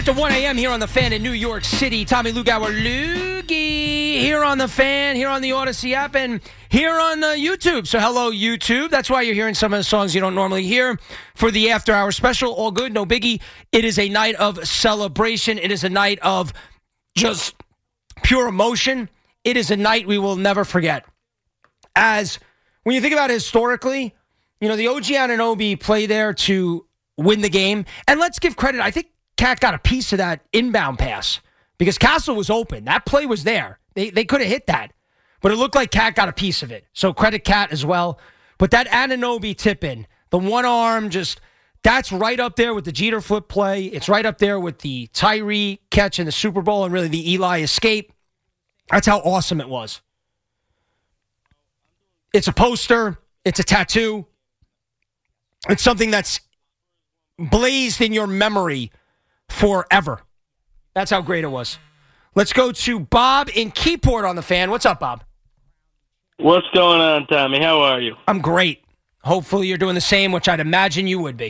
After 1 a.m. here on The Fan in New York City, Tommy Lugauer, Loogie, here on The Fan, here on the Odyssey app, and here on YouTube. So hello, YouTube. That's why you're hearing some of the songs you don't normally hear for the After Hour special. All good, no biggie. It is a night of celebration. It is a night of just pure emotion. It is a night we will never forget. As when you think about it historically, you know, the OG Anunoby play there to win the game. And let's give credit. I think Cat got a piece of that inbound pass because Castle was open. That play was there. They could have hit that. But it looked like Cat got a piece of it. So credit Cat as well. But that Anunoby tip-in, the one arm, that's right up there with the Jeter flip play. It's right up there with the Tyree catch in the Super Bowl and really the Eli escape. That's how awesome it was. It's a poster. It's a tattoo. It's something that's blazed in your memory forever. That's how great it was. Let's go to Bob in Keyport on The Fan. What's up, Bob? What's going on, Tommy? How are you? I'm great. Hopefully you're doing the same, which I'd imagine you would be.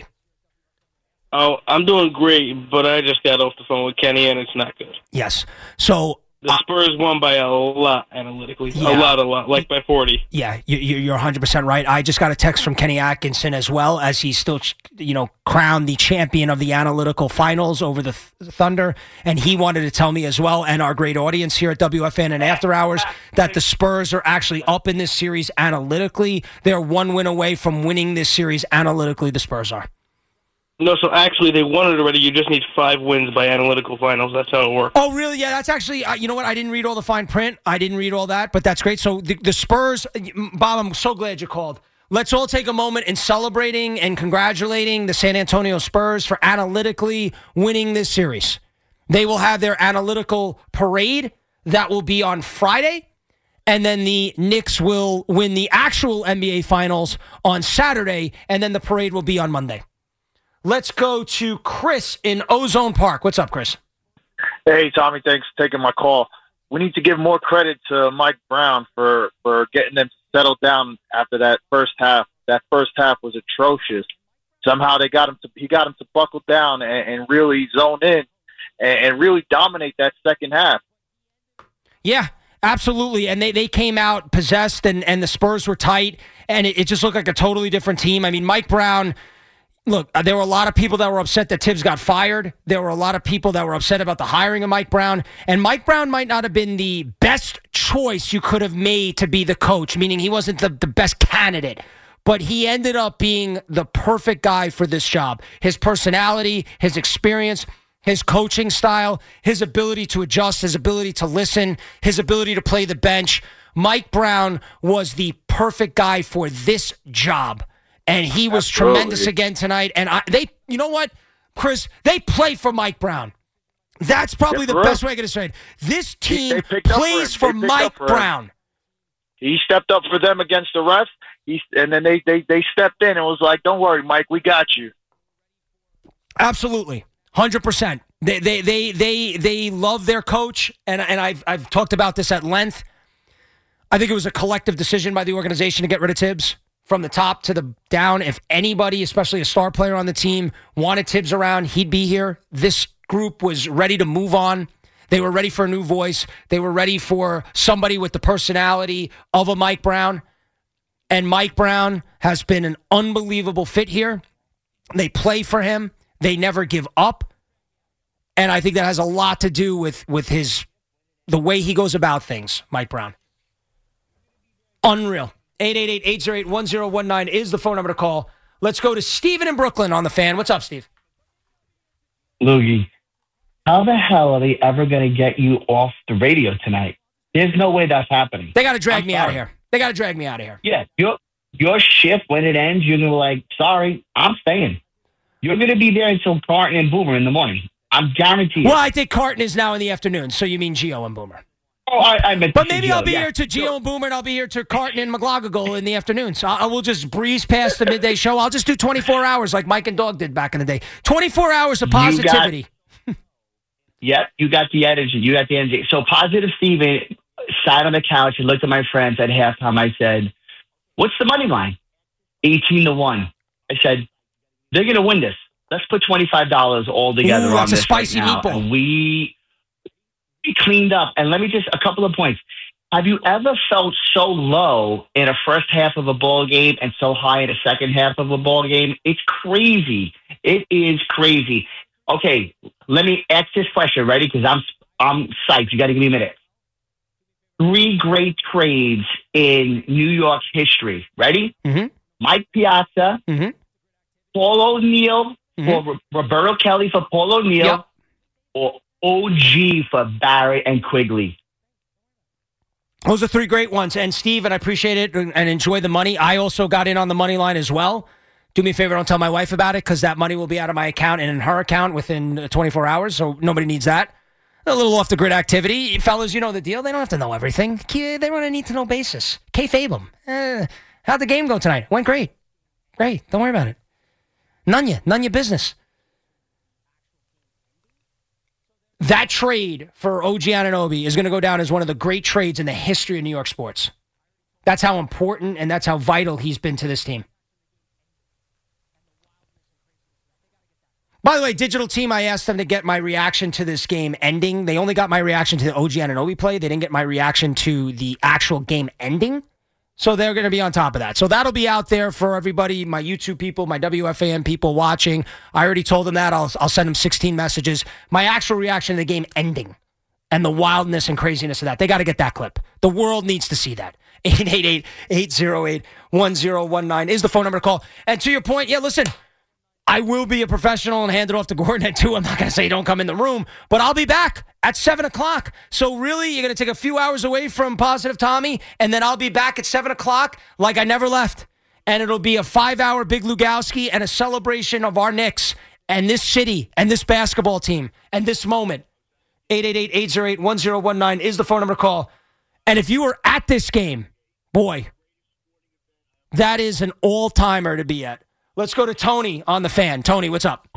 Oh, I'm doing great, but I just got off the phone with Kenny, and it's not good. Yes. So the Spurs won by a lot analytically. Yeah. A lot, like by 40. Yeah, you're 100% right. I just got a text from Kenny Atkinson as well, as he's still, crowned the champion of the analytical finals over the Thunder, and he wanted to tell me as well, and our great audience here at WFN and After Hours, that the Spurs are actually up in this series analytically. They're one win away from winning this series analytically, the Spurs are. No, so actually they won it already. You just need 5 wins by analytical finals. That's how it works. Oh, really? Yeah, that's actually, you know what? I didn't read all the fine print. I didn't read all that, but that's great. So the Spurs, Bob, I'm so glad you called. Let's all take a moment in celebrating and congratulating the San Antonio Spurs for analytically winning this series. They will have their analytical parade that will be on Friday, and then the Knicks will win the actual NBA Finals on Saturday, and then the parade will be on Monday. Let's go to Chris in Ozone Park. What's up, Chris? Hey, Tommy. Thanks for taking my call. We need to give more credit to Mike Brown for getting them settled down after that first half. That first half was atrocious. Somehow he got him to buckle down and really zone in and really dominate that second half. Yeah, absolutely. And they came out possessed, and the Spurs were tight, and it just looked like a totally different team. I mean, Mike Brown... Look, there were a lot of people that were upset that Tibbs got fired. There were a lot of people that were upset about the hiring of Mike Brown. And Mike Brown might not have been the best choice you could have made to be the coach, meaning he wasn't the best candidate. But he ended up being the perfect guy for this job. His personality, his experience, his coaching style, his ability to adjust, his ability to listen, his ability to play the bench. Mike Brown was the perfect guy for this job. And he was tremendous again tonight. And you know what, Chris? They play for Mike Brown. That's probably the best way I can describe it. This team plays for Mike Brown. He stepped up for them against the refs, and then they stepped in and was like, "Don't worry, Mike, we got you." Absolutely, 100%. They love their coach, and I've talked about this at length. I think it was a collective decision by the organization to get rid of Tibbs. From the top to the down, if anybody, especially a star player on the team, wanted Tibbs around, he'd be here. This group was ready to move on. They were ready for a new voice. They were ready for somebody with the personality of a Mike Brown. And Mike Brown has been an unbelievable fit here. They play for him. They never give up. And I think that has a lot to do with the way he goes about things, Mike Brown. Unreal. 888-808-1019 is the phone number to call. Let's go to Steven in Brooklyn on The Fan. What's up, Steve? Loogie, how the hell are they ever going to get you off the radio tonight? There's no way that's happening. They got to drag me out of here. They got to drag me out of here. Yeah, your shift, when it ends, you're going to be like, sorry, I'm staying. You're going to be there until Carton and Boomer in the morning. I'm guaranteed. Well, I think Carton is now in the afternoon, so you mean Gio and Boomer. Oh, I meant but maybe I'll be here to Gio and Boomer, and I'll be here to Carton and McGlaughlin in the afternoon. So I will just breeze past the midday show. I'll just do 24 hours like Mike and Dog did back in the day. 24 hours of positivity. Yep, you got the energy. You got the energy. So Positive Steven sat on the couch and looked at my friends at halftime. I said, what's the money line? 18-1. I said, they're going to win this. let's put $25 all together Ooh, on that's a this spicy right now. meatball. And we cleaned up. And let me just, a couple of points. Have you ever felt so low in a first half of a ball game and so high in the second half of a ball game? It's crazy. It is crazy. Okay, let me ask this question. Ready? Because I'm psyched. You got to give me a minute. 3 great trades in New York's history. Ready? Mm-hmm. Mike Piazza, Mm-hmm. Paul O'Neill Mm-hmm. for Roberto Kelly for Paul O'Neill, Yep. or OG for Barrett and Quigley. Those are 3 great ones. And Steve, and I appreciate it and enjoy the money. I also got in on the money line as well. Do me a favor, don't tell my wife about it because that money will be out of my account and in her account within 24 hours, so nobody needs that. A little off-the-grid activity. Fellas, you know the deal. They don't have to know everything. They're on a need-to-know basis. Kayfabe them. How'd the game go tonight? Went great. Great. Don't worry about it. None your business. That trade for OG Anunoby is going to go down as one of the great trades in the history of New York sports. That's how important and that's how vital he's been to this team. By the way, digital team, I asked them to get my reaction to this game ending. They only got my reaction to the OG Anunoby play. They didn't get my reaction to the actual game ending. So they're going to be on top of that. So that'll be out there for everybody, my YouTube people, my WFAN people watching. I already told them that. I'll send them 16 messages. My actual reaction to the game ending and the wildness and craziness of that. They got to get that clip. The world needs to see that. 888-808-1019 is the phone number to call. And to your point, yeah, listen, I will be a professional and hand it off to Gordon at 2. I'm not going to say don't come in the room, but I'll be back at 7 o'clock. So really, you're going to take a few hours away from Positive Tommy, and then I'll be back at 7 o'clock like I never left. And it'll be a 5-hour Big Lugowski and a celebration of our Knicks and this city and this basketball team and this moment. 888-808-1019 is the phone number to call. And if you were at this game, boy, that is an all-timer to be at. Let's go to Tony on the fan. Tony, what's up?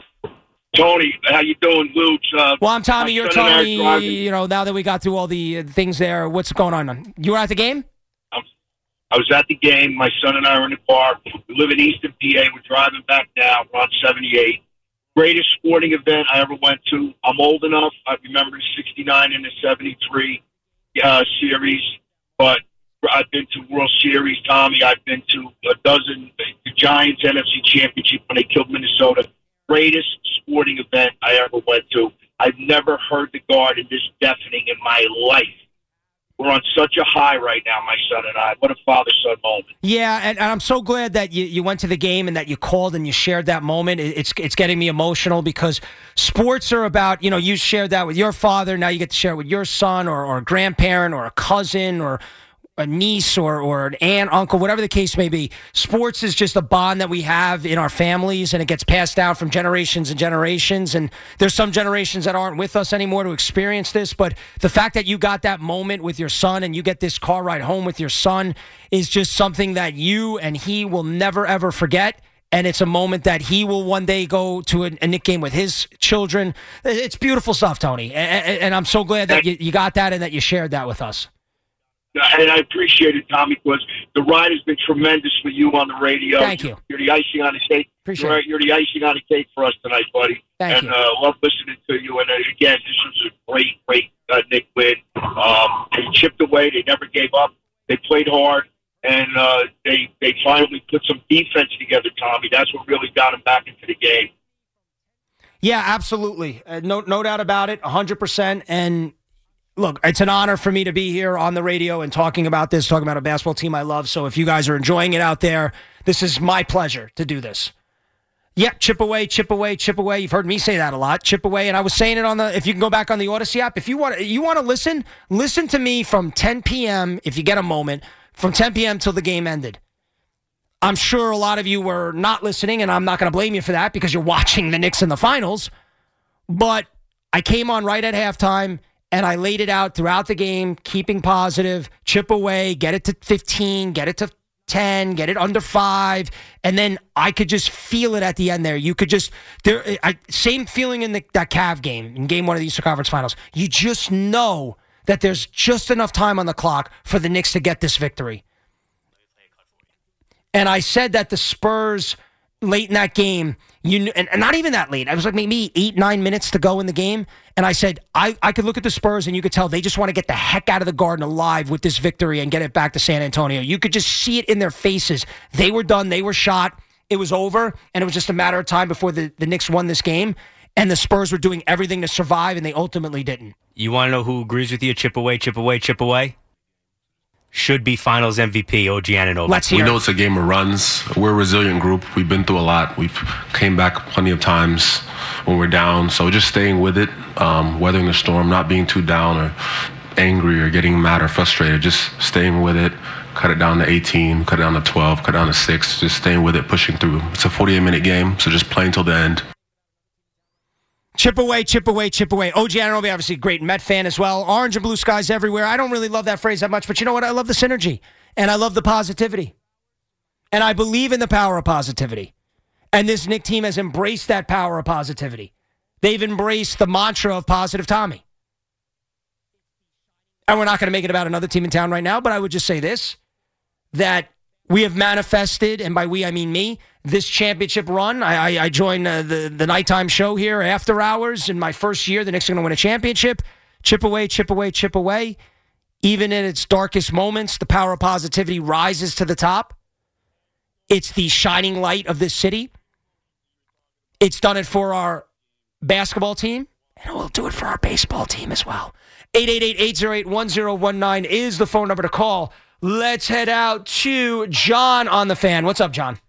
Tony, how you doing, Luke? Well, I'm Tommy. You're son and I are Tony. driving. You know, now that we got through all the things there, what's going on? You were at the game? I was at the game. My son and I were in the car. We live in Easton, PA. We're driving back now. We're on 78. Greatest sporting event I ever went to. I'm old enough. I remember the 69 and the 73 series, but I've been to World Series, Tommy. I've been to a dozen. The Giants NFC Championship when they killed Minnesota. Greatest sporting event I ever went to. I've never heard the Garden this deafening in my life. We're on such a high right now, my son and I. What a father-son moment. Yeah, and I'm so glad that you went to the game and that you called and you shared that moment. It's getting me emotional because sports are about, you know, you shared that with your father. Now you get to share it with your son or a grandparent or a cousin or a niece or an aunt, uncle, whatever the case may be. Sports is just a bond that we have in our families, and it gets passed down from generations and generations. And there's some generations that aren't with us anymore to experience this. But the fact that you got that moment with your son and you get this car ride home with your son is just something that you and he will never, ever forget. And it's a moment that he will one day go to a Knick game with his children. It's beautiful stuff, Tony. And I'm so glad that you got that and that you shared that with us. And I appreciate it, Tommy, because the ride has been tremendous for you on the radio. Thank you. You're the icing on the cake. Appreciate it. You're the icing on the cake for us tonight, buddy. Thank you. Love listening to you. And again, this was a great Knick win. They chipped away. They never gave up. They played hard. And they finally put some defense together, Tommy. That's what really got them back into the game. Yeah, absolutely. No doubt about it, 100%. And look, it's an honor for me to be here on the radio and talking about this, talking about a basketball team I love. So if you guys are enjoying it out there, this is my pleasure to do this. Yeah, chip away, chip away, chip away. You've heard me say that a lot. Chip away. And I was saying it on if you can go back on the Odyssey app, if you want to listen to me from 10 p.m., if you get a moment, from 10 p.m. till the game ended. I'm sure a lot of you were not listening, and I'm not going to blame you for that because you're watching the Knicks in the finals. But I came on right at halftime, and I laid it out throughout the game, keeping positive, chip away, get it to 15, get it to 10, get it under 5, and then I could just feel it at the end there. You could just same feeling in that Cav game, in game 1 of the Eastern Conference Finals. You just know that there's just enough time on the clock for the Knicks to get this victory. And I said that the Spurs late in that game, and not even that late. I was like maybe 8-9 minutes to go in the game, and I said I could look at the Spurs and you could tell they just want to get the heck out of the Garden alive with this victory and get it back to San Antonio. You could just see it in their faces. They were done. They were shot. It was over, and it was just a matter of time before the Knicks won this game, and the Spurs were doing everything to survive, and they ultimately didn't. You want to know who agrees with you? Chip away, chip away, chip away. Should be Finals MVP, OG Anunoby. Let's hear. We know it's a game of runs. We're a resilient group. We've been through a lot. We've came back plenty of times when we're down. So just staying with it, weathering the storm, not being too down or angry or getting mad or frustrated. Just staying with it. Cut it down to 18, cut it down to 12, cut it down to 6. Just staying with it, pushing through. It's a 48-minute game, so just playing till the end. Chip away, chip away, chip away. OG Anunoby, obviously a great Met fan as well. Orange and blue skies everywhere. I don't really love that phrase that much, but you know what? I love the synergy, and I love the positivity. And I believe in the power of positivity. And this Knick team has embraced that power of positivity. They've embraced the mantra of Positive Tommy. And we're not going to make it about another team in town right now, but I would just say this, that we have manifested, and by we I mean me, this championship run. I joined the nighttime show here, After Hours, in my first year. The Knicks are going to win a championship. Chip away, chip away, chip away. Even in its darkest moments, the power of positivity rises to the top. It's the shining light of this city. It's done it for our basketball team, and we'll do it for our baseball team as well. 888-808-1019 is the phone number to call. Let's head out to John on the fan. What's up, John?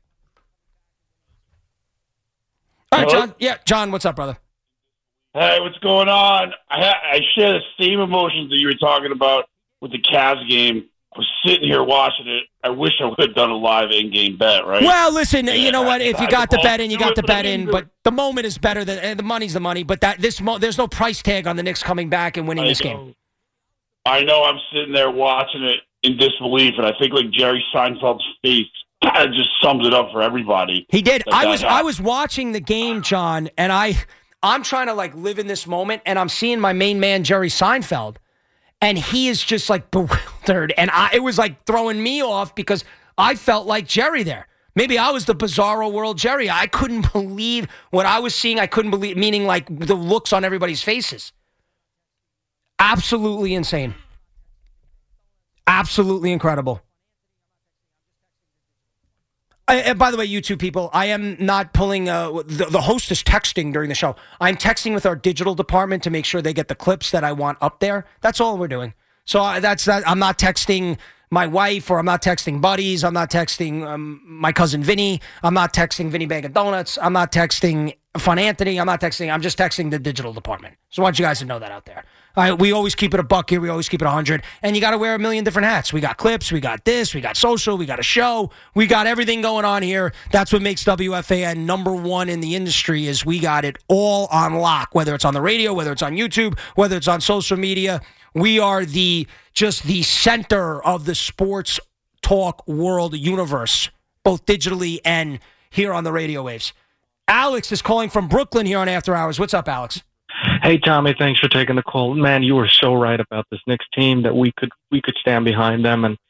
All right, John. Yeah, John, what's up, brother? Hey, what's going on? I share the same emotions that you were talking about with the Cavs game. I was sitting here watching it. I wish I would have done a live in-game bet, right? Well, listen, you know what? If you got the bet in, you got the bet in. But the moment is better than the money's the money. But there's no price tag on the Knicks coming back and winning this game. I know. I'm sitting there watching it in disbelief, and I think like Jerry Seinfeld's face just sums it up for everybody. He did. I was watching the game, John, and I'm trying to like live in this moment, and I'm seeing my main man Jerry Seinfeld, and he is just like bewildered, and it was like throwing me off because I felt like Jerry there. Maybe I was the bizarro world Jerry. I couldn't believe what I was seeing. I couldn't believe, meaning like the looks on everybody's faces. Absolutely insane. Absolutely incredible. And by the way, you two people, I am not pulling, the host is texting during the show. I'm texting with our digital department to make sure they get the clips that I want up there. That's all we're doing. So that's that. I'm not texting my wife, or I'm not texting buddies. I'm not texting my cousin Vinny. I'm not texting Vinny Bag of Donuts. I'm not texting Fun Anthony. I'm just texting the digital department. So I want you guys to know that out there. We always keep it a buck here. We always keep it 100. And you got to wear a million different hats. We got clips. We got this. We got social. We got a show. We got everything going on here. That's what makes WFAN number one in the industry, is we got it all on lock, whether it's on the radio, whether it's on YouTube, whether it's on social media. We are just the center of the sports talk world universe, both digitally and here on the radio waves. Alex is calling from Brooklyn here on After Hours. What's up, Alex? Hey, Tommy, thanks for taking the call. Man, you were so right about this Knicks team that we could stand behind them. And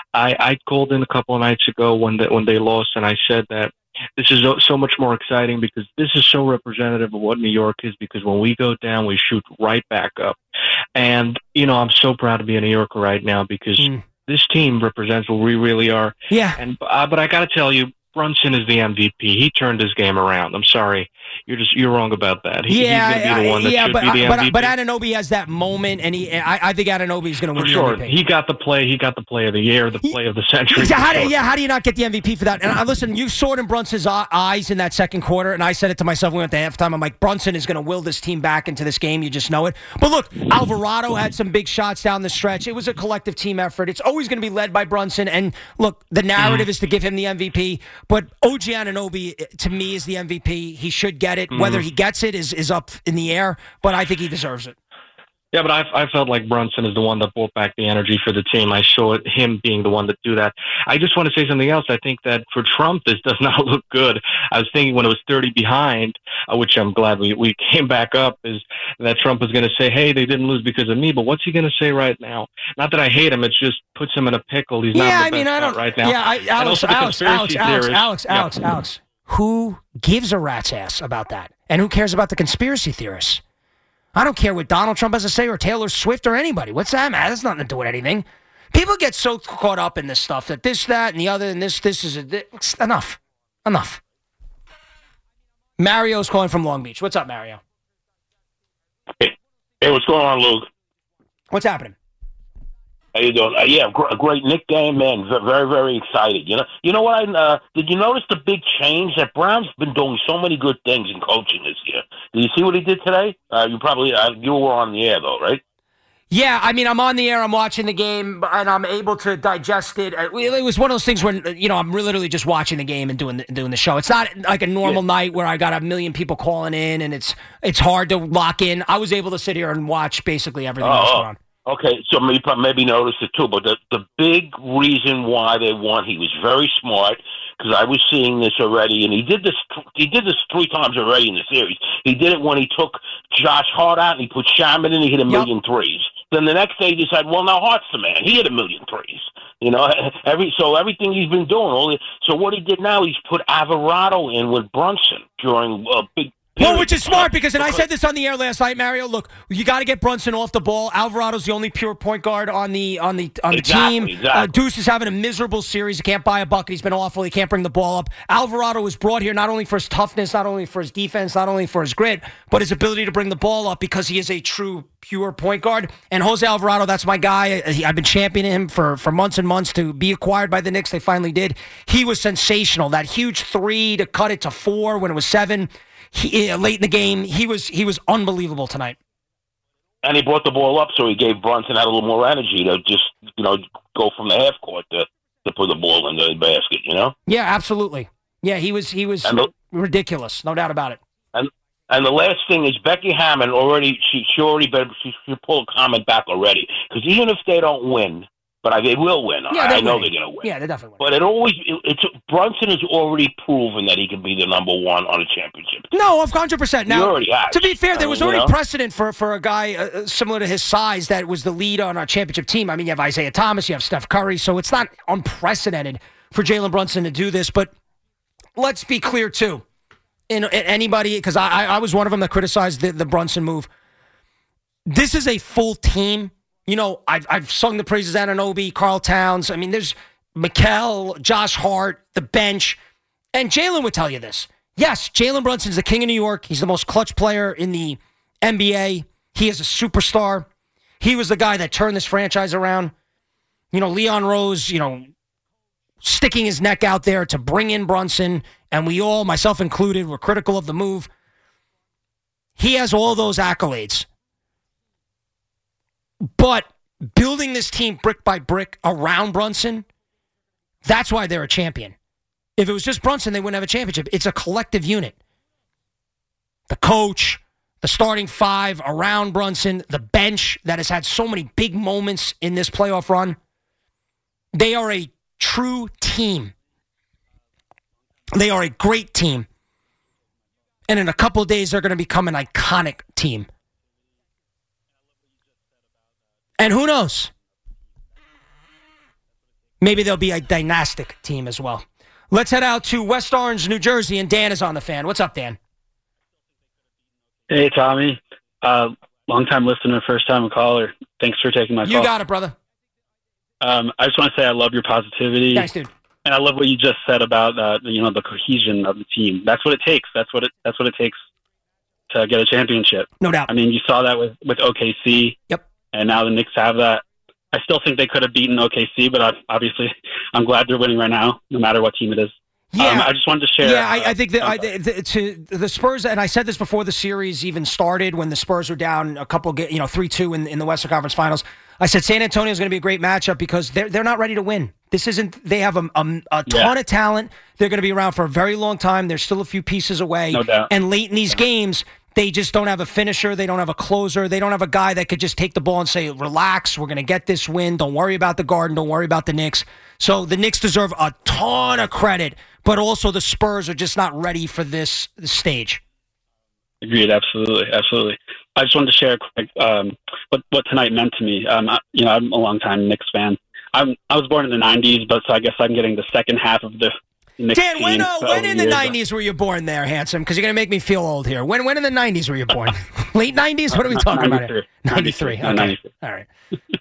I called in a couple of nights ago when they lost, and I said that this is so much more exciting because this is so representative of what New York is, because when we go down, we shoot right back up. And, you know, I'm so proud to be a New Yorker right now because this team represents what we really are. Yeah. And but I got to tell you, Brunson is the MVP. He turned his game around. I'm sorry. You're wrong about that. He's going to be the one that should be the MVP. But Anunoby has that moment, and I think Anunoby is going to win the MVP. He got the play. He got the play of the year, the play of the century. How do you not get the MVP for that? And listen, you saw it in Brunson's eyes in that second quarter, and I said it to myself when we went to halftime. I'm like, Brunson is going to will this team back into this game. You just know it. But look, Alvarado had some big shots down the stretch. It was a collective team effort. It's always going to be led by Brunson. And look, the narrative is to give him the MVP. But OG Anunoby, to me, is the MVP. He should get it. Whether he gets it is up in the air, but I think he deserves it. Yeah, but I felt like Brunson is the one that brought back the energy for the team. I saw him being the one that do that. I just want to say something else. I think that for Trump, this does not look good. I was thinking when it was 30 behind, which I'm glad we came back up, is that Trump was going to say, hey, they didn't lose because of me. But what's he going to say right now? Not that I hate him. It just puts him in a pickle. He's not the best right now. Yeah, Alex. Who gives a rat's ass about that? And who cares about the conspiracy theorists? I don't care what Donald Trump has to say or Taylor Swift or anybody. What's that, man? That's nothing to do with anything. People get so caught up in this stuff that this, that, and the other, and this is enough. Enough. Mario's calling from Long Beach. What's up, Mario? Hey, what's going on, Luke? What's happening? How you doing? A great Knick game, man. Very, very excited. You know what? Did you notice the big change that Brown's been doing so many good things in coaching this year? Did you see what he did today? You were on the air though, right? Yeah, I mean, I'm on the air, I'm watching the game, and I'm able to digest it. It was one of those things where, I'm literally just watching the game and doing the show. It's not like a normal night where I got a million people calling in, and it's hard to lock in. I was able to sit here and watch basically everything that's going on. Okay, so maybe noticed it too, but the big reason why they won, he was very smart, because I was seeing this already, and he did this 3 times already in the series. He did it when he took Josh Hart out and he put Shaman in, he hit a million threes. Then the next day he decided, well, now Hart's the man. He hit a million threes. Everything he's been doing. So what he did now, he's put Alvarado in with Brunson during a big. Well, which is smart because I said this on the air last night, Mario. Look, you got to get Brunson off the ball. Alvarado's the only pure point guard on the team. Exactly. Deuce is having a miserable series. He can't buy a bucket. He's been awful. He can't bring the ball up. Alvarado was brought here not only for his toughness, not only for his defense, not only for his grit, but his ability to bring the ball up because he is a true pure point guard. And Jose Alvarado, that's my guy. I've been championing him for months and months to be acquired by the Knicks. They finally did. He was sensational. That huge 3 to cut it to 4 when it was 7. Late in the game, he was unbelievable tonight. And he brought the ball up, so he gave Brunson a little more energy to just go from the half court to put the ball in the basket. Yeah, absolutely. Yeah, he was ridiculous, no doubt about it. And the last thing is Becky Hammond already she pulled a comment back already, because even if they don't win. But they will win. Yeah, I know they're going to win. Yeah, they definitely But win. Brunson has already proven that he can be the number one on a championship team. No, 100%. Now, he already has. To be fair, there was already precedent for a guy similar to his size that was the lead on our championship team. I mean, you have Isaiah Thomas, you have Steph Curry, so it's not unprecedented for Jalen Brunson to do this. But let's be clear, too. Anybody, because I was one of them that criticized the Brunson move. This is a full team. I've sung the praises of Anunoby, Karl Towns. I mean, there's Mikal, Josh Hart, the bench. And Jalen would tell you this. Yes, Jalen Brunson's the king of New York. He's the most clutch player in the NBA. He is a superstar. He was the guy that turned this franchise around. Leon Rose, sticking his neck out there to bring in Brunson. And we all, myself included, were critical of the move. He has all those accolades. But building this team brick by brick around Brunson, that's why they're a champion. If it was just Brunson, they wouldn't have a championship. It's a collective unit. The coach, the starting 5 around Brunson, the bench that has had so many big moments in this playoff run. They are a true team. They are a great team. And in a couple of days, they're going to become an iconic team. And who knows? Maybe there'll be a dynastic team as well. Let's head out to West Orange, New Jersey, and Dan is on the fan. What's up, Dan? Hey, Tommy. Long-time listener, first-time caller. Thanks for taking my call. You got it, brother. I just want to say I love your positivity. Thanks, dude. And I love what you just said about the cohesion of the team. That's what it takes. That's what it takes to get a championship. No doubt. I mean, you saw that with OKC. Yep. And now the Knicks have that. I still think they could have beaten OKC, but obviously I'm glad they're winning right now, no matter what team it is. Yeah. I just wanted to share. Yeah, I think that to the Spurs, and I said this before the series even started, when the Spurs were down a couple, 3-2 in the Western Conference Finals. I said San Antonio is going to be a great matchup because they're not ready to win. This isn't. They have a ton of talent. They're going to be around for a very long time. They're still a few pieces away. No doubt. And late in these games, they just don't have a finisher. They don't have a closer. They don't have a guy that could just take the ball and say, relax, we're going to get this win. Don't worry about the Garden. Don't worry about the Knicks. So the Knicks deserve a ton of credit, but also the Spurs are just not ready for this stage. Agreed. Absolutely. Absolutely. I just wanted to share quick, what tonight meant to me. I'm a long-time Knicks fan. I was born in the 90s, but so I guess I'm getting the second half of the Knicks Dan, when in the years. 90s were you born there, handsome? Because you're going to make me feel old here. When in the 90s were you born? Late 90s? What are we talking about here? 93. Okay. 93. All right.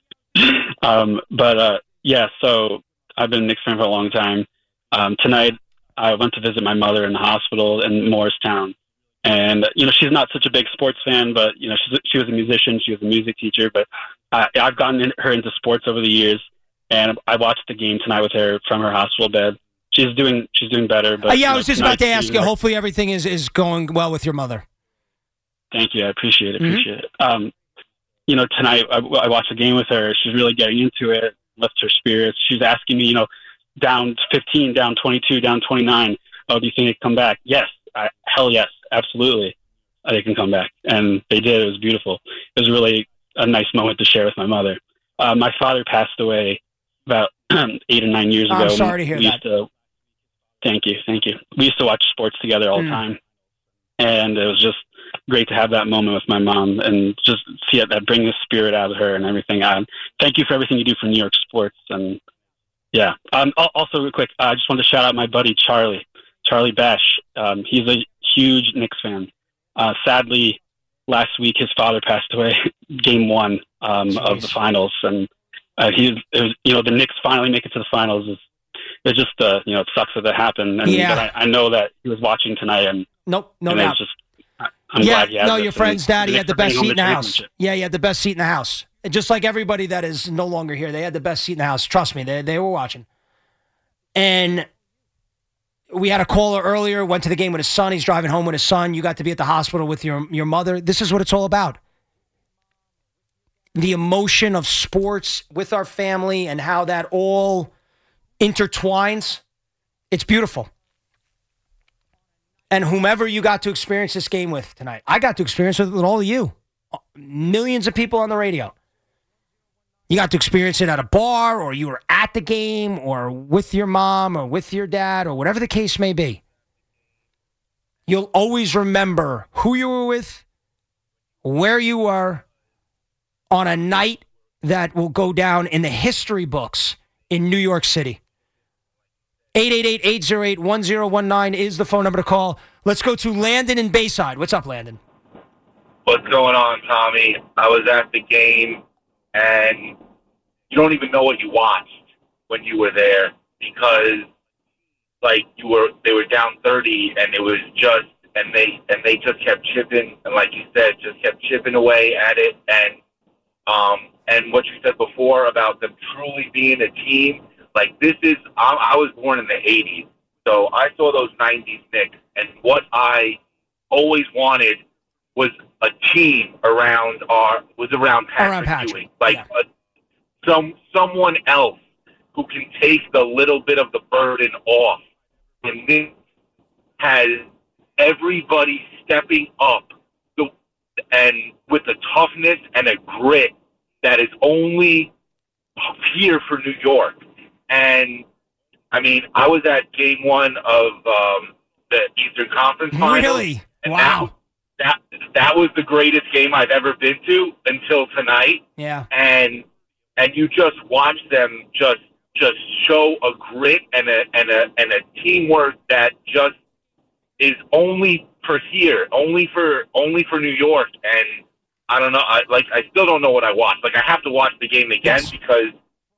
Yeah, so I've been a Knicks fan for a long time. Tonight, I went to visit my mother in the hospital in Morristown. And, she's not such a big sports fan, but, she was a musician. She was a music teacher. But I've gotten her into sports over the years. And I watched the game tonight with her from her hospital bed. She's doing better. But I was just about to ask you. Hopefully everything is going well with your mother. Thank you. I appreciate it. Tonight I watched the game with her. She's really getting into it, lifts her spirits. She's asking me, down 15, down 22, down 29. Oh, do you think they can come back? Yes. Hell yes. Absolutely. They can come back. And they did. It was beautiful. It was really a nice moment to share with my mother. My father passed away about 8 or 9 years ago. I'm sorry to hear that. Thank you. We used to watch sports together all the time. And it was just great to have that moment with my mom and just see that bring the spirit out of her and everything. Thank you for everything you do for New York sports. And yeah. Also real quick, I just wanted to shout out my buddy, Charlie Bash. He's a huge Knicks fan. Sadly, last week his father passed away, game 1 of the finals. And the Knicks finally make it to the finals. It just, it sucks that happened. And but I know that he was watching tonight. And no doubt. I'm glad he had your friend's dad, he had the best seat in the house. Yeah, he had the best seat in the house. And just like everybody that is no longer here, they had the best seat in the house. Trust me, they were watching. And we had a caller earlier, went to the game with his son. He's driving home with his son. You got to be at the hospital with your mother. This is what it's all about. The emotion of sports with our family and how that all intertwines. It's beautiful. And whomever you got to experience this game with tonight, I got to experience it with all of you. Millions of people on the radio. You got to experience it at a bar, or you were at the game, or with your mom, or with your dad, or whatever the case may be. You'll always remember who you were with, where you were, on a night that will go down in the history books in New York City. 888-808-1019 is the phone number to call. Let's go to Landon in Bayside. What's up, Landon? What's going on, Tommy? I was at the game, and you don't even know what you watched when you were there because, they were down 30, and it was just, and they just kept chipping, and like you said, just kept chipping away at it, and what you said before about them truly being a team. I was born in the 80s, so I saw those 90s Knicks, and what I always wanted was a team around Patrick Ewing. Someone else who can take the little bit of the burden off. And this has everybody stepping up and with a toughness and a grit that is only here for New York. And, I was at game 1 of the Eastern Conference Finals. Really? Wow. That was the greatest game I've ever been to until tonight. Yeah. And you just watch them just show a grit and a teamwork that just is only for here, only for New York. And I don't know. I still don't know what I watched. I have to watch the game again because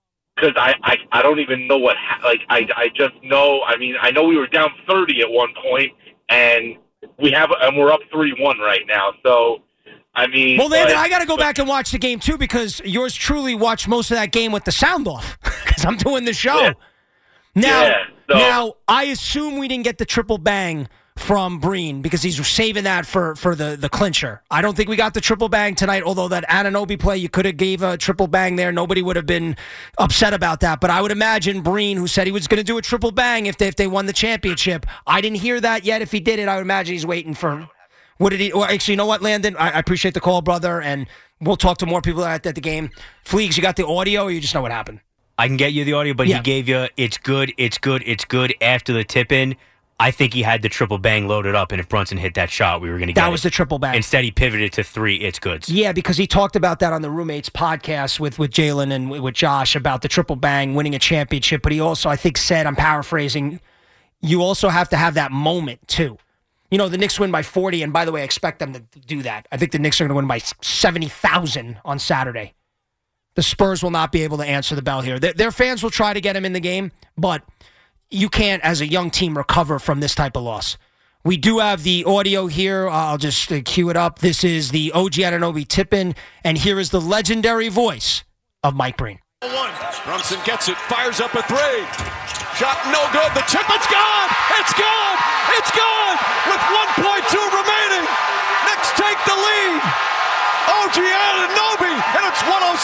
I don't even know what I just know. I know we were down 30 at one point, and we're up 3-1 right now. So well, Landon, I got to go back and watch the game too because yours truly watched most of that game with the sound off because I'm doing the show. Yeah. Now I assume we didn't get the triple bang from Breen because he's saving that for the clincher. I don't think we got the triple bang tonight, although that Anunoby play, you could have gave a triple bang there. Nobody would have been upset about that. But I would imagine Breen, who said he was going to do a triple bang if they won the championship. I didn't hear that yet. If he did it, I would imagine he's waiting for... What did he... Well, actually, you know what, Landon? I appreciate the call, brother, and we'll talk to more people at the game. Fleegs, you got the audio, or you just know what happened? I can get you the audio, but he gave you, it's good after the tip-in. I think he had the triple bang loaded up, and if Brunson hit that shot, we were going to get it. That was the triple bang. Instead, he pivoted to 3 it's goods. Yeah, because he talked about that on the Roommates podcast with Jalen and with Josh about the triple bang, winning a championship. But he also, I think, said, I'm paraphrasing, you also have to have that moment, too. You know, the Knicks win by 40, and by the way, I expect them to do that. I think the Knicks are going to win by 70,000 on Saturday. The Spurs will not be able to answer the bell here. Their fans will try to get them in the game, but you can't, as a young team, recover from this type of loss. We do have the audio here. I'll just cue it up. This is the OG Anunoby tip-in, and here is the legendary voice of Mike Breen. Brunson gets it, fires up a three. Shot no good. The tip, it's gone! It's gone! It's gone! With 1.2 remaining. Knicks take the lead. OG Anunoby, and it's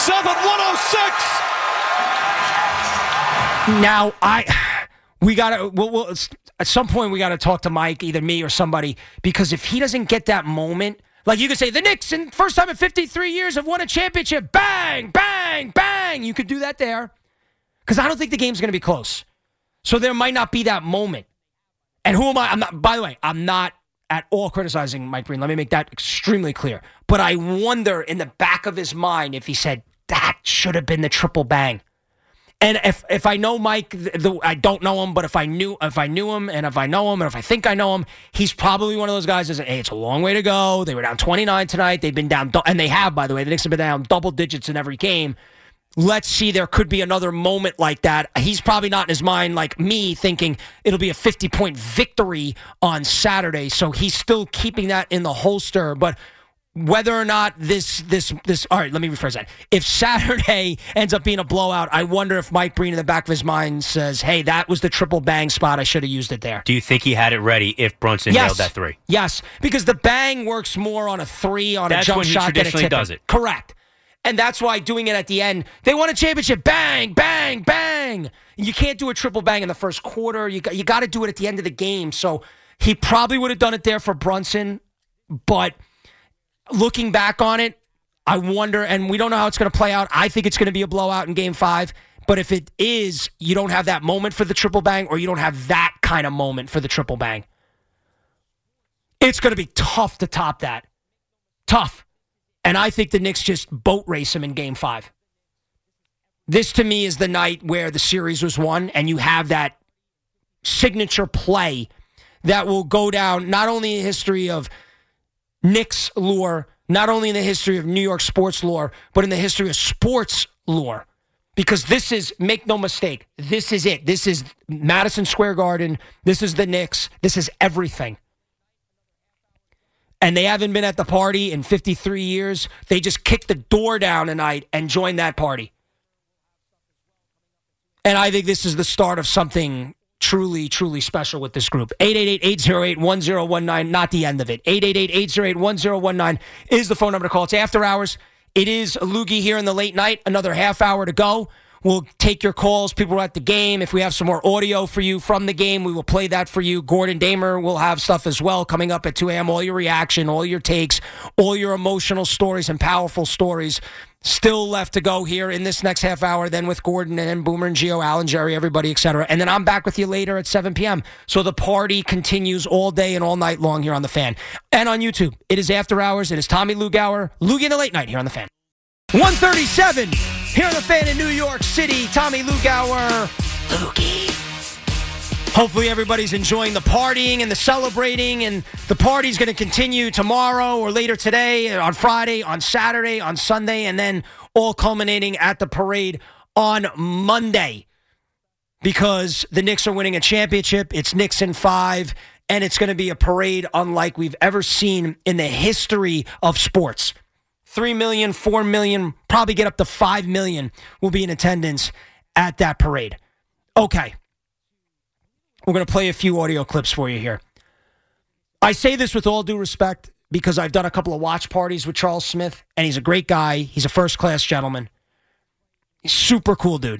107-106. Now, we got to... We'll, at some point, we got to talk to Mike, either me or somebody, because if he doesn't get that moment, like you could say, the Knicks, in first time in 53 years, have won a championship. Bang, bang, bang. You could do that there, because I don't think the game's going to be close. So there might not be that moment. And who am I? I'm not. By the way, I'm not at all criticizing Mike Breen. Let me make that extremely clear. But I wonder in the back of his mind if he said, that should have been the triple bang. And if I know Mike, I don't know him, but if I knew him, and if I know him, and if I think I know him, he's probably one of those guys that says, hey, it's a long way to go. They were down 29 tonight. They've been down, and they have, by the way. The Knicks have been down double digits in every game. Let's see, there could be another moment like that. He's probably not in his mind like me thinking it'll be a 50-point victory on Saturday. So he's still keeping that in the holster. But whether or not this, all right, let me rephrase that. If Saturday ends up being a blowout, I wonder if Mike Breen in the back of his mind says, hey, that was the triple bang spot. I should have used it there. Do you think he had it ready if Brunson nailed that three? Yes, because the bang works more on a three, on a jump shot. That's when he traditionally does it. Correct. And that's why doing it at the end, they won a championship, bang, bang, bang. You can't do a triple bang in the first quarter. You got to do it at the end of the game. So he probably would have done it there for Brunson, but looking back on it, I wonder, and we don't know how it's going to play out. I think it's going to be a blowout in Game 5. But if it is, you don't have that moment for the triple bang, or you don't have that kind of moment for the triple bang. It's going to be tough to top that. Tough. And I think the Knicks just boat race him in Game 5. This, to me, is the night where the series was won, and you have that signature play that will go down not only in the history of Knicks lore, not only in the history of New York sports lore, but in the history of sports lore. Because this is, make no mistake, this is it. This is Madison Square Garden. This is the Knicks. This is everything. And they haven't been at the party in 53 years. They just kicked the door down tonight and joined that party. And I think this is the start of something truly, truly special with this group. 888-808-1019, not the end of it. 888-808-1019 is the phone number to call. It's after hours. It is Loogie here in the late night. Another half hour to go. We'll take your calls. People are at the game. If we have some more audio for you from the game, we will play that for you. Gordon Damer will have stuff as well coming up at 2 a.m. All your reaction, all your takes, all your emotional stories and powerful stories still left to go here in this next half hour, then with Gordon and then Boomer and Gio, Alan, Jerry, everybody, etc. And then I'm back with you later at 7 p.m. So the party continues all day and all night long here on The Fan. And on YouTube, it is After Hours. It is Tommy Lugauer, Loogie in the Late Night here on The Fan. 137 here on The Fan in New York City. Tommy Lugauer, Loogie. Hopefully everybody's enjoying the partying and the celebrating, and the party's going to continue tomorrow or later today, on Friday, on Saturday, on Sunday, and then all culminating at the parade on Monday, because the Knicks are winning a championship. It's Knicks in 5, and it's going to be a parade unlike we've ever seen in the history of sports. 3 million, 4 million, probably get up to 5 million will be in attendance at that parade. Okay. We're going to play a few audio clips for you here. I say this with all due respect because I've done a couple of watch parties with Charles Smith, and he's a great guy. He's a first-class gentleman. He's super cool dude.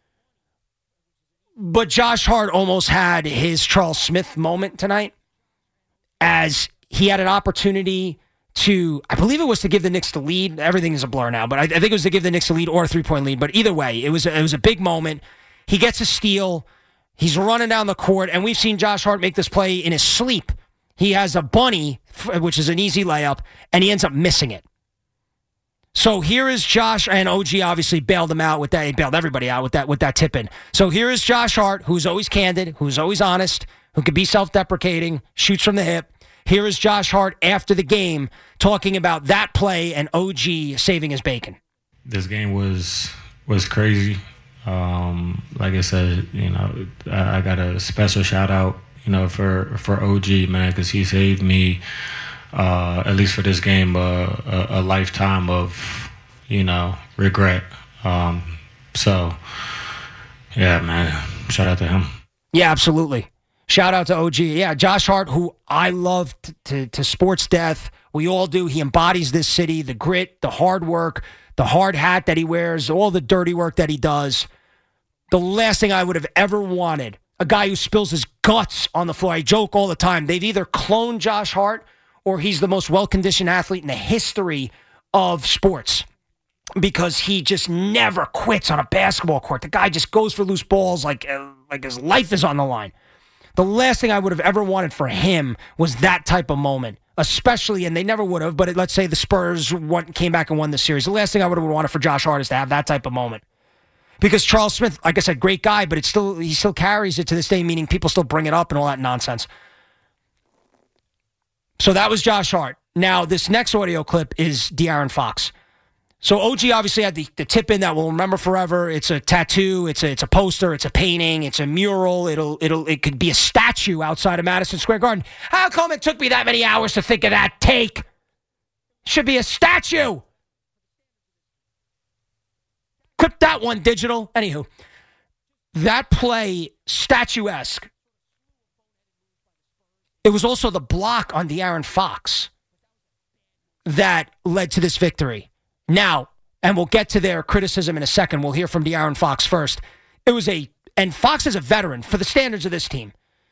But Josh Hart almost had his Charles Smith moment tonight, as he had an opportunity to, I believe it was to give the Knicks the lead. Everything is a blur now, but I think it was to give the Knicks the lead or a 3-point lead. But either way, it was a big moment. He gets a steal. He's running down the court, and we've seen Josh Hart make this play in his sleep. He has a bunny, which is an easy layup, and he ends up missing it. So here is Josh, and OG obviously bailed him out with that. He bailed everybody out with that tip-in. So here is Josh Hart, who's always candid, who's always honest, who can be self-deprecating, shoots from the hip. Here is Josh Hart after the game talking about that play and OG saving his bacon. This game was crazy. Like I said, I got a special shout out, for OG, man, because he saved me, at least for this game, a lifetime of, regret. So, yeah, man, shout out to him. Yeah, absolutely. Shout out to OG. Yeah, Josh Hart, who I love to sports death. We all do. He embodies this city, the grit, the hard work, the hard hat that he wears, all the dirty work that he does. The last thing I would have ever wanted, a guy who spills his guts on the floor. I joke all the time. They've either cloned Josh Hart or he's the most well-conditioned athlete in the history of sports because he just never quits on a basketball court. The guy just goes for loose balls like his life is on the line. The last thing I would have ever wanted for him was that type of moment, especially, and they never would have, but let's say the Spurs came back and won the series. The last thing I would have wanted for Josh Hart is to have that type of moment. Because Charles Smith, like I said, great guy, but he still carries it to this day, meaning people still bring it up and all that nonsense. So that was Josh Hart. Now, this next audio clip is De'Aaron Fox. So OG obviously had the tip-in that we'll remember forever. It's a tattoo, it's a poster, it's a painting, it's a mural. It could be a statue outside of Madison Square Garden. How come it took me that many hours to think of that take? Should be a statue. Clip that one, digital. Anywho, that play, statuesque. It was also the block on De'Aaron Fox that led to this victory. Now, and we'll get to their criticism in a second. We'll hear from De'Aaron Fox first. And Fox is a veteran for the standards of this team.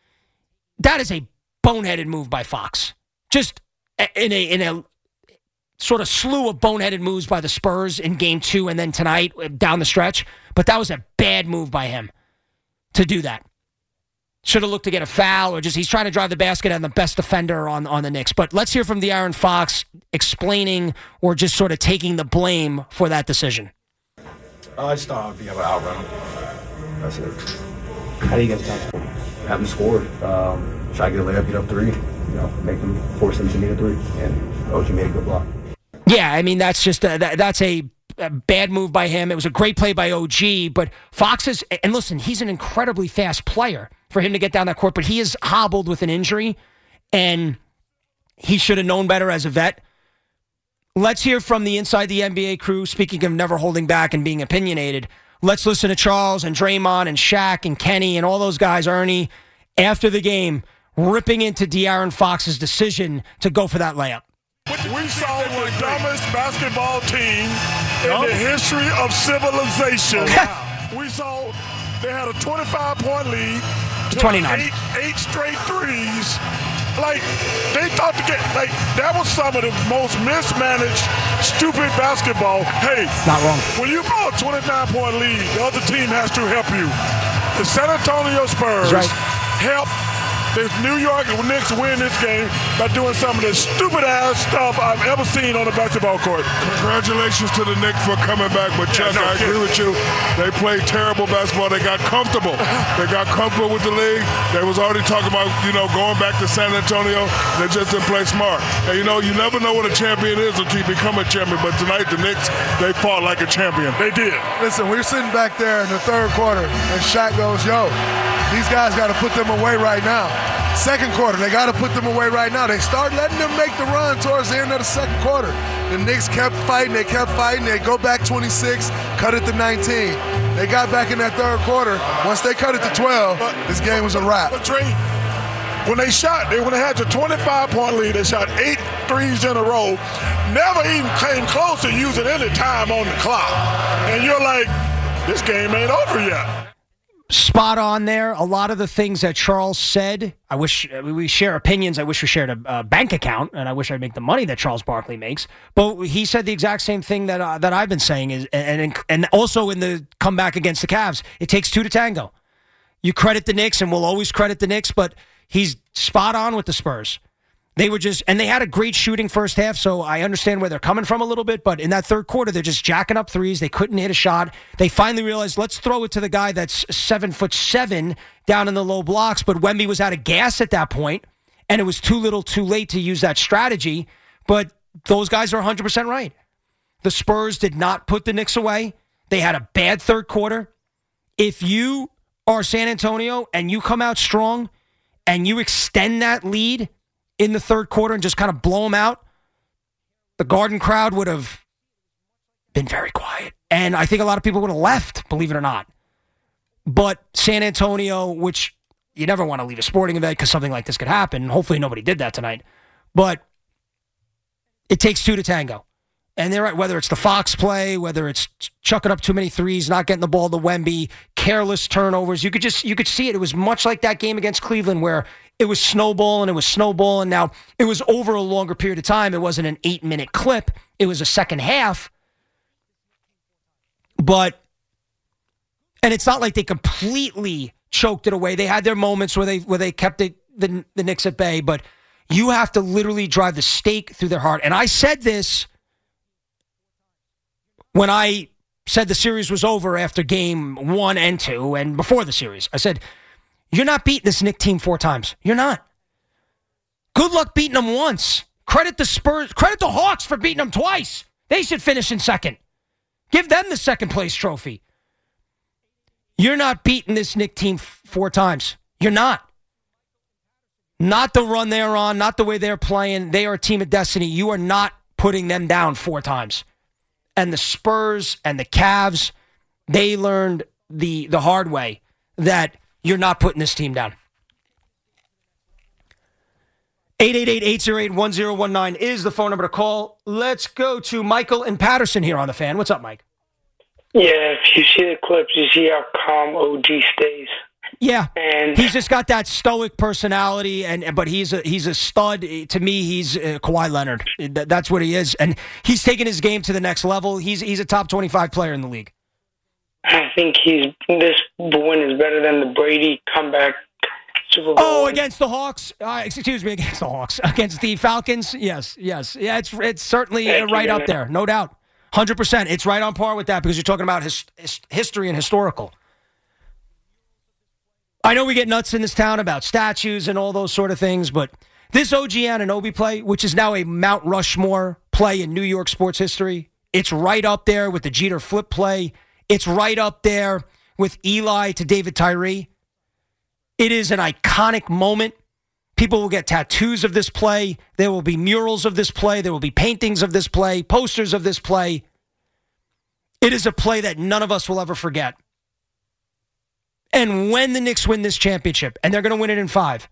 That is a boneheaded move by Fox. Just in a sort of slew of boneheaded moves by the Spurs in Game 2 and then tonight down the stretch. But that was a bad move by him to do that. Should have looked to get a foul, or just he's trying to drive the basket on the best defender on the Knicks. But let's hear from De'Aaron Fox explaining or just sort of taking the blame for that decision. I just thought I'd be able to outrun him. That's it. How do you guys try to have them scored? Try to get a layup, get up three, make them force them to need a three. And OG made a good block. Yeah, I mean, that's just that's a bad move by him. It was a great play by OG, but Fox is, and listen, he's an incredibly fast player for him to get down that court, but he is hobbled with an injury, and he should have known better as a vet. Let's hear from the Inside the NBA crew, speaking of never holding back and being opinionated. Let's listen to Charles and Draymond and Shaq and Kenny and all those guys, Ernie, after the game, ripping into De'Aaron Fox's decision to go for that layup. We saw the dumbest basketball team in the history of civilization. We saw they had a 25-point lead. 29. Eight straight threes. They thought that was some of the most mismanaged, stupid basketball. Hey, not wrong. When you blow a 29-point lead, the other team has to help you. The San Antonio Spurs help the New York Knicks win this game by doing some of the stupid-ass stuff I've ever seen on a basketball court. Congratulations to the Knicks for coming back, but Chuck, I agree with you. They played terrible basketball. They got comfortable. They got comfortable with the league. They was already talking about, going back to San Antonio. They just didn't play smart. And, you never know what a champion is until you become a champion. But tonight, the Knicks, they fought like a champion. They did. Listen, we're sitting back there in the third quarter, and Shaq goes, these guys got to put them away right now. Second quarter, they got to put them away right now. They start letting them make the run towards the end of the second quarter. The Knicks kept fighting. They go back 26, cut it to 19. They got back in that third quarter. Once they cut it to 12, this game was a wrap. But Trey, when they had the 25-point lead, they shot 8 threes in a row. Never even came close to using any time on the clock. And you're like, this game ain't over yet. Spot on there. A lot of the things that Charles said, I wish we share opinions. I wish we shared a bank account, and I wish I'd make the money that Charles Barkley makes. But he said the exact same thing that I've been saying, and also in the comeback against the Cavs, it takes two to tango. You credit the Knicks, and we'll always credit the Knicks, but he's spot on with the Spurs. They were just, and they had a great shooting first half, so I understand where they're coming from a little bit, but in that third quarter, they're just jacking up threes. They couldn't hit a shot. They finally realized, let's throw it to the guy that's 7'7" down in the low blocks, but Wemby was out of gas at that point, and it was too little too late to use that strategy, but those guys are 100% right. The Spurs did not put the Knicks away. They had a bad third quarter. If you are San Antonio and you come out strong and you extend that lead in the third quarter and just kind of blow them out, the Garden crowd would have been very quiet. And I think a lot of people would have left, believe it or not. But San Antonio, which you never want to leave a sporting event because something like this could happen. Hopefully nobody did that tonight. But it takes two to tango. And they're right, whether it's the Fox play, whether it's chucking up too many threes, not getting the ball to Wemby, careless turnovers. You could see it. It was much like that game against Cleveland where it was snowballing. Now, it was over a longer period of time. It wasn't an 8-minute clip. It was a second half. And it's not like they completely choked it away. They had their moments where they kept the Knicks at bay, but you have to literally drive the stake through their heart. And I said this when I said the series was over after game 1 and 2 and before the series. I said, you're not beating this Knicks team 4 times. You're not. Good luck beating them once. Credit the Spurs. Credit the Hawks for beating them twice. They should finish in second. Give them the second place trophy. You're not beating this Knicks team 4 times. You're not. Not the run they're on, not the way they're playing. They are a team of destiny. You are not putting them down 4 times. And the Spurs and the Cavs, they learned the hard way that you're not putting this team down. 888-808-1019 is the phone number to call. Let's go to Michael and Patterson here on the Fan. What's up, Mike? Yeah, if you see the clips, you see how calm OG stays. Yeah, and he's just got that stoic personality, but he's a stud. To me, he's Kawhi Leonard. That's what he is, and he's taken his game to the next level. He's a top 25 player in the league. I think this win is better than the Brady comeback Super Bowl. Oh, against the Hawks? Excuse me, against the Hawks. Against the Falcons? Yes. Yeah, it's certainly right up there, no doubt. 100%. It's right on par with that because you're talking about history and historical. I know we get nuts in this town about statues and all those sort of things, but this OG Anunoby play, which is now a Mount Rushmore play in New York sports history, it's right up there with the Jeter flip play. It's right up there with Eli to David Tyree. It is an iconic moment. People will get tattoos of this play. There will be murals of this play. There will be paintings of this play, posters of this play. It is a play that none of us will ever forget. And when the Knicks win this championship, and they're going to win it in 5,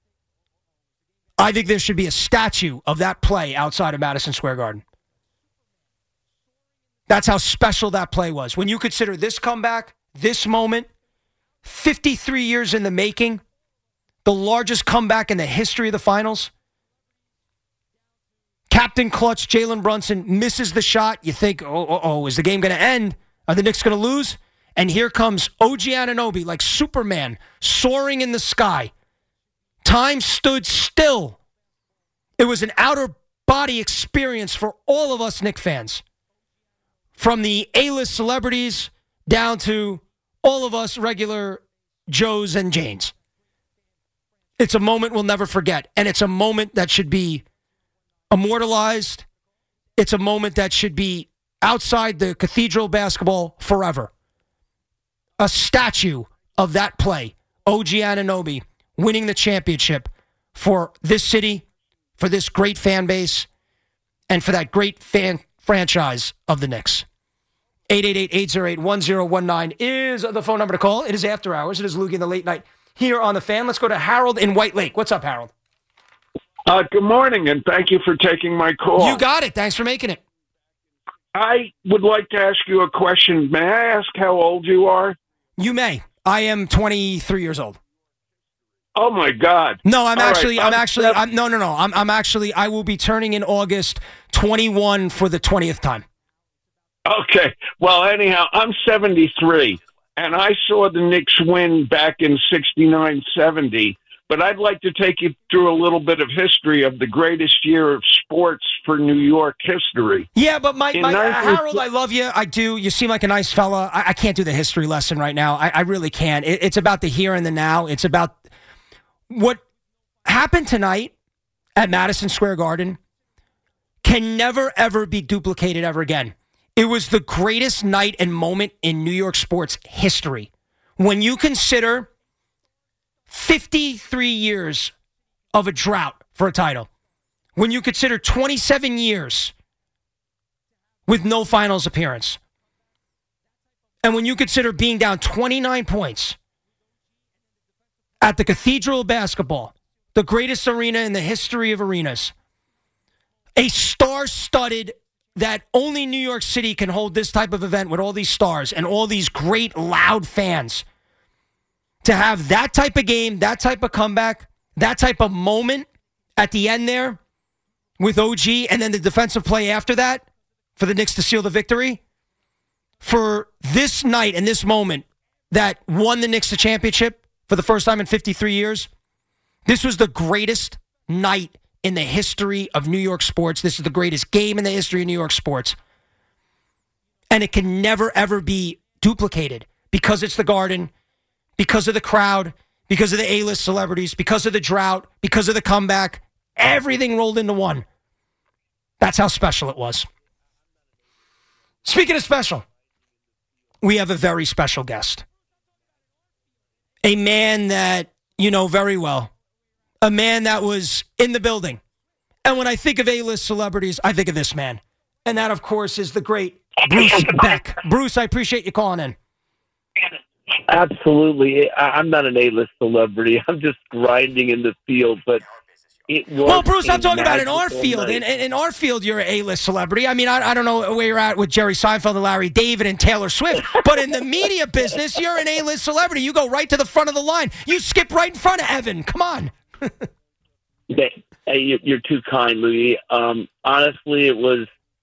I think there should be a statue of that play outside of Madison Square Garden. That's how special that play was. When you consider this comeback, this moment, 53 years in the making, the largest comeback in the history of the finals. Captain Clutch, Jalen Brunson misses the shot. You think, is the game going to end? Are the Knicks going to lose? And here comes OG Anunoby like Superman soaring in the sky. Time stood still. It was an outer body experience for all of us Knicks fans. From the A-list celebrities down to all of us regular Joes and Janes. It's a moment we'll never forget. And it's a moment that should be immortalized. It's a moment that should be outside the cathedral basketball forever. A statue of that play, OG Anunoby winning the championship for this city, for this great fan base, and for that great fan franchise of the Knicks. 888-808-1019 is the phone number to call. It is after hours. It is Loogie in the late night here on the Fan. Let's go to Harold in White Lake. What's up, Harold? Good morning, and thank you for taking my call. You got it. Thanks for making it. I would like to ask you a question. May I ask how old you are? You may. I am 23 years old. Oh my God! No, I will be turning in August 21 for the 20th time. Okay. Well, anyhow, I'm 73, and I saw the Knicks win back in 69-70 but I'd like to take you through a little bit of history of the greatest year of sports for New York history. Yeah, but Harold, I love you. I do. You seem like a nice fella. I can't do the history lesson right now. I really can't. It's about the here and the now. It's about what happened tonight at Madison Square Garden can never, ever be duplicated ever again. It was the greatest night and moment in New York sports history. When you consider 53 years of a drought for a title, when you consider 27 years with no finals appearance, and when you consider being down 29 points at the Cathedral of Basketball, the greatest arena in the history of arenas, a star-studded that only New York City can hold this type of event with all these stars and all these great, loud fans. To have that type of game, that type of comeback, that type of moment at the end there with OG, and then the defensive play after that for the Knicks to seal the victory, for this night and this moment that won the Knicks the championship for the first time in 53 years, this was the greatest night in the history of New York sports. This is the greatest game in the history of New York sports. And it can never, ever be duplicated because it's the Garden, because of the crowd, because of the A-list celebrities, because of the drought, because of the comeback. Everything rolled into one. That's how special it was. Speaking of special, we have a very special guest. A man that you know very well. A man that was in the building. And when I think of A-list celebrities, I think of this man. And that, of course, is the great Bruce Beck. Bruce, I appreciate you calling in. Absolutely. I'm not an A-list celebrity. I'm just grinding in the field, but it was... Well, Bruce, I'm talking about in our field. In our field, you're an A-list celebrity. I mean, I don't know where you're at with Jerry Seinfeld and Larry David and Taylor Swift, but in the media business, you're an A-list celebrity. You go right to the front of the line. You skip right in front of Evan. Come on. You're too kind, Louis. Honestly, it was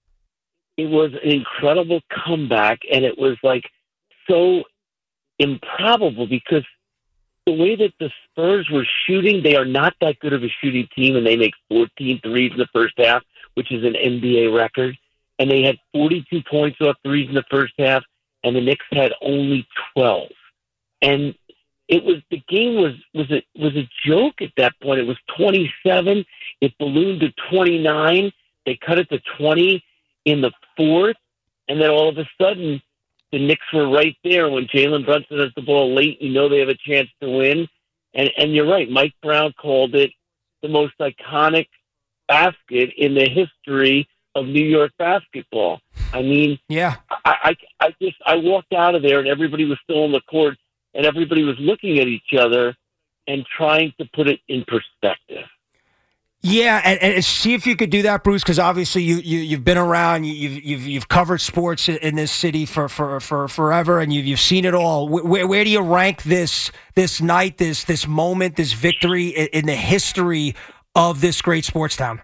an incredible comeback, and it was like so improbable because the way that the Spurs were shooting, they are not that good of a shooting team, and they make 14 threes in the first half, which is an NBA record. And they had 42 points off threes in the first half, and the Knicks had only 12. And the game was a joke at that point. It was 27. It ballooned to 29. They cut it to 20 in the fourth, and then all of a sudden, the Knicks were right there when Jalen Brunson has the ball late. You know they have a chance to win. And you're right. Mike Brown called it the most iconic basket in the history of New York basketball. I mean, yeah. I walked out of there and everybody was still on the court and everybody was looking at each other and trying to put it in perspective. Yeah, and see if you could do that, Bruce, because obviously you've been around, you've covered sports in this city for forever, and you've seen it all. Where do you rank this night, this moment, this victory in the history of this great sports town?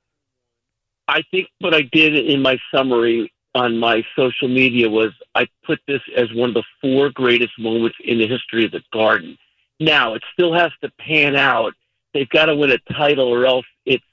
I think what I did in my summary on my social media was I put this as one of the 4 greatest moments in the history of the Garden. Now, it still has to pan out. They've got to win a title or else it's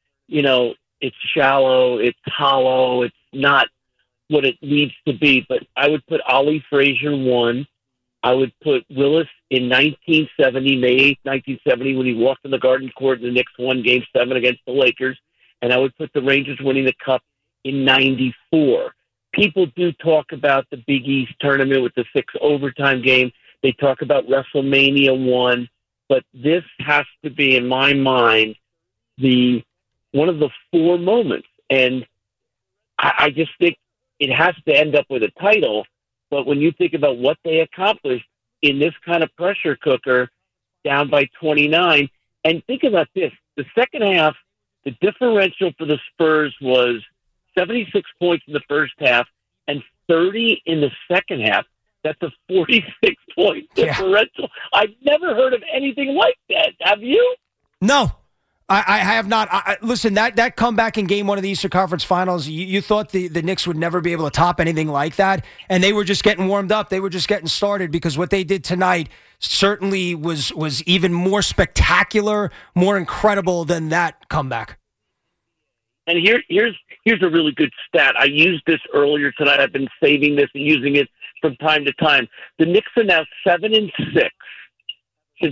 shallow, it's hollow, it's not what it needs to be. But I would put Ollie Frazier 1. I would put Willis in 1970, May 8th, 1970, when he walked in the Garden Court and the Knicks won Game 7 against the Lakers. And I would put the Rangers winning the Cup in 94. People do talk about the Big East tournament with the 6 overtime game. They talk about WrestleMania 1. But this has to be, in my mind, one of the 4 moments. And I just think it has to end up with a title. But when you think about what they accomplished in this kind of pressure cooker, down by 29, and think about this. The second half, the differential for the Spurs was 76 points in the first half and 30 in the second half. That's a 46-point differential. I've never heard of anything like that. Have you? No. I have not. Listen, that comeback in Game 1 of the Eastern Conference Finals, you thought the Knicks would never be able to top anything like that, and they were just getting warmed up. They were just getting started because what they did tonight certainly was even more spectacular, more incredible than that comeback. And here's a really good stat. I used this earlier tonight. I've been saving this and using it from time to time. The Knicks are now 7-6 since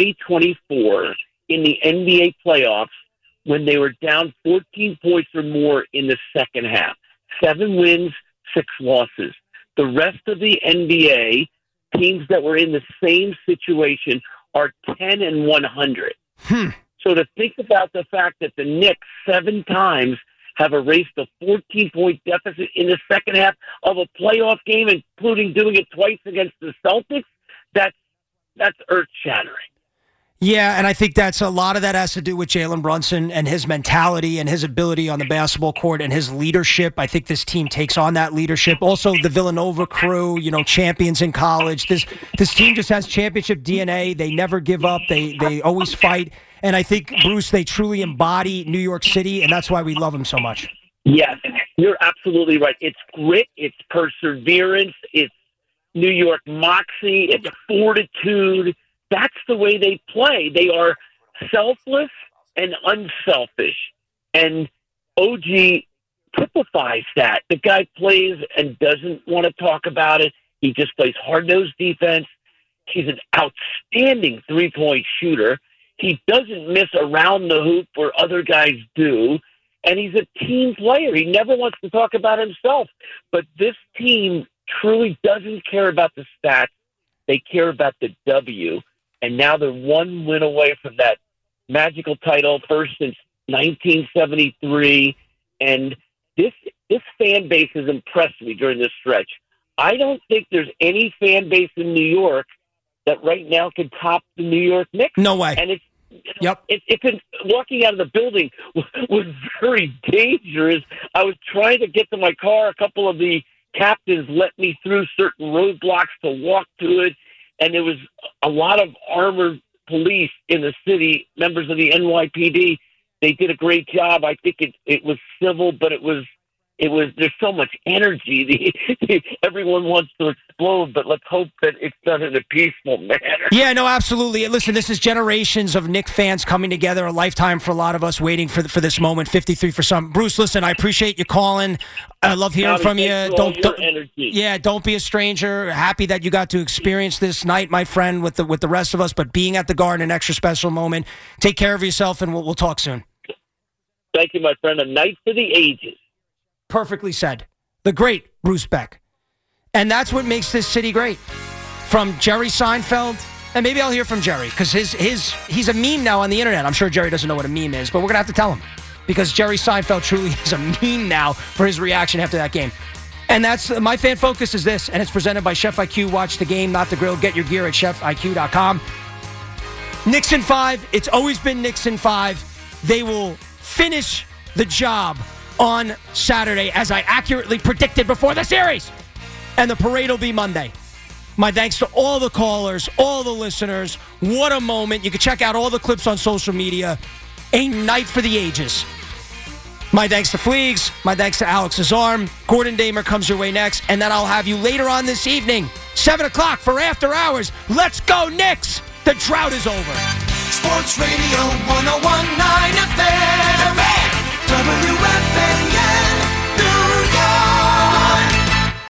2024 in the NBA playoffs when they were down 14 points or more in the second half. 7 wins, 6 losses. The rest of the NBA teams that were in the same situation are 10-100. So to think about the fact that the Knicks 7 times have erased a 14-point deficit in the second half of a playoff game, including doing it twice against the Celtics, that's earth-shattering. Yeah, and I think a lot of that has to do with Jalen Brunson and his mentality and his ability on the basketball court and his leadership. I think this team takes on that leadership. Also, the Villanova crew, champions in college. This team just has championship DNA. They never give up. They always fight. And I think, Bruce, they truly embody New York City, and that's why we love them so much. Yes, you're absolutely right. It's grit, it's perseverance, it's New York moxie, it's fortitude. That's the way they play. They are selfless and unselfish. And OG typifies that. The guy plays and doesn't want to talk about it. He just plays hard-nosed defense. He's an outstanding three-point shooter. He doesn't miss around the hoop where other guys do. And he's a team player. He never wants to talk about himself. But this team truly doesn't care about the stats. They care about the W. And now they're 1 win away from that magical title, first since 1973. And this fan base has impressed me during this stretch. I don't think there's any fan base in New York that right now can top the New York Knicks. No way. And it's walking out of the building was very dangerous. I was trying to get to my car. A couple of the captains let me through certain roadblocks to walk to it. And there was a lot of armored police in the city, members of the NYPD. They did a great job. I think it was civil, but it was there's so much energy. Everyone wants to explode, but let's hope that it's done in a peaceful manner. Yeah, no, absolutely. Listen, this is generations of Knick fans coming together, a lifetime for a lot of us waiting for this moment, 53 for some. Bruce, listen, I appreciate you calling. I love hearing from you. Don't be a stranger. Happy that you got to experience this night, my friend, with the rest of us, but being at the Garden, an extra special moment. Take care of yourself, and we'll talk soon. Thank you, my friend. A night for the ages. Perfectly said. The great Bruce Beck. And that's what makes this city great. From Jerry Seinfeld, and maybe I'll hear from Jerry, because he's a meme now on the internet. I'm sure Jerry doesn't know what a meme is, but we're going to have to tell him, because Jerry Seinfeld truly is a meme now for his reaction after that game. And that's my fan focus is this, and it's presented by Chef IQ. Watch the game, not the grill. Get your gear at chefiq.com. Knicks in 5. It's always been Knicks in 5. They will finish the job on Saturday, as I accurately predicted before the series. And the parade will be Monday. My thanks to all the callers, all the listeners. What a moment. You can check out all the clips on social media. A night for the ages. My thanks to Fleegs. My thanks to Alex Azarm. Gordon Damer comes your way next. And then I'll have you later on this evening, 7 o'clock for After Hours. Let's go, Knicks. The drought is over. Sports Radio 101.9 FM.